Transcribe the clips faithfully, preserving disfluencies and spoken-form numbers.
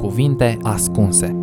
Cuvinte ascunse.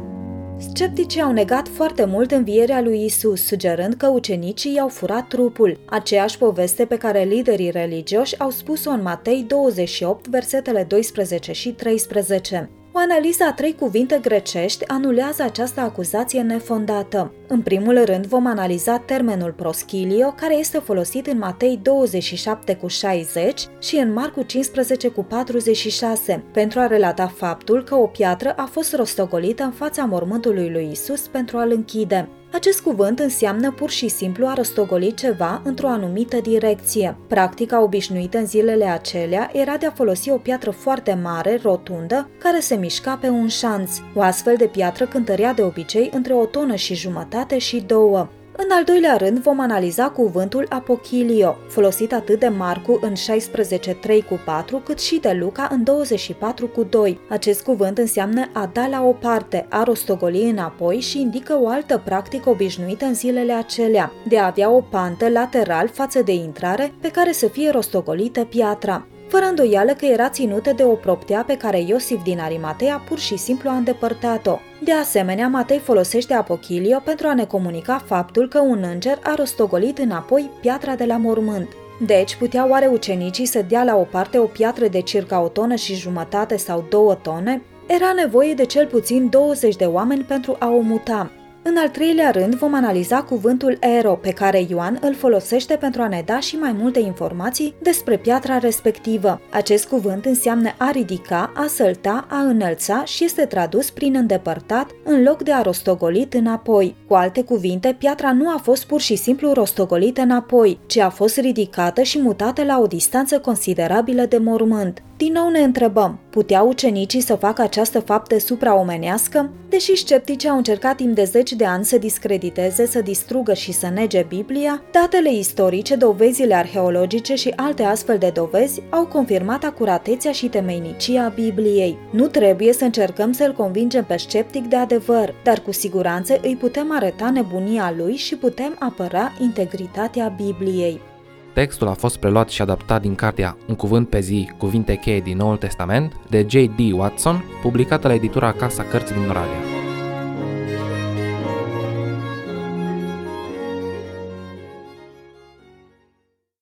Scepticii au negat foarte mult învierea lui Isus, sugerând că ucenicii i-au furat trupul, aceeași poveste pe care liderii religioși au spus-o în Matei douăzeci și opt, versetele doisprezece și treisprezece. O analiză a trei cuvinte grecești anulează această acuzație nefondată. În primul rând vom analiza termenul proschilio, care este folosit în Matei douăzeci și șapte cu șaizeci și în Marcu cincisprezece cu patruzeci și șase, pentru a relata faptul că o piatră a fost rostogolită în fața mormântului lui Isus pentru a-l închide. Acest cuvânt înseamnă pur și simplu a rostogoli ceva într-o anumită direcție. Practica obișnuită în zilele acelea era de a folosi o piatră foarte mare, rotundă, care se mișca pe un șanț. O astfel de piatră cântărea de obicei între o tonă și jumătate și două. În al doilea rând vom analiza cuvântul apochilio, folosit atât de Marcu în șaisprezece trei cu patru, cât și de Luca în douăzeci și patru cu doi. Acest cuvânt înseamnă a da la o parte, a rostogoli înapoi și indică o altă practică obișnuită în zilele acelea, de a avea o pantă lateral față de intrare pe care să fie rostogolită piatra. Fără îndoială că era ținută de o proptea pe care Iosif din Arimatea pur și simplu a îndepărtat-o. De asemenea, Matei folosește apochilio pentru a ne comunica faptul că un înger a rostogolit înapoi piatra de la mormânt. Deci, puteau oare ucenicii să dea la o parte o piatră de circa o tonă și jumătate sau două tone? Era nevoie de cel puțin douăzeci de oameni pentru a o muta. În al treilea rând vom analiza cuvântul ero, pe care Ioan îl folosește pentru a ne da și mai multe informații despre piatra respectivă. Acest cuvânt înseamnă a ridica, a sălta, a înălța și este tradus prin îndepărtat în loc de a rostogolit înapoi. Cu alte cuvinte, piatra nu a fost pur și simplu rostogolită înapoi, ci a fost ridicată și mutată la o distanță considerabilă de mormânt. Din nou ne întrebăm, puteau ucenicii să facă această faptă supraomenească? Deși scepticii au încercat timp de zeci de ani să discrediteze, să distrugă și să nege Biblia, datele istorice, dovezile arheologice și alte astfel de dovezi au confirmat acuratețea și temeinicia Bibliei. Nu trebuie să încercăm să-l convingem pe sceptic de adevăr, dar cu siguranță îi putem arăta nebunia lui și putem apăra integritatea Bibliei. Textul a fost preluat și adaptat din cartea Un cuvânt pe zi, cuvinte cheie din Noul Testament, de J D Watson, publicată la editura Casa Cărți din Oradea.